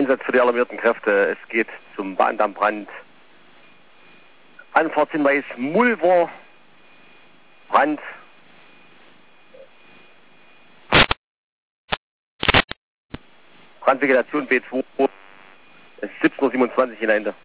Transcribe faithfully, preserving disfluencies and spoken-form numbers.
Einsatz für die alarmierten Kräfte. Es geht zum Bahndammbrand. Anfahrtshinweis Mulver. Brand. Brandvegetation B zwei. Es ist siebzehn Uhr siebenundzwanzig in Ende.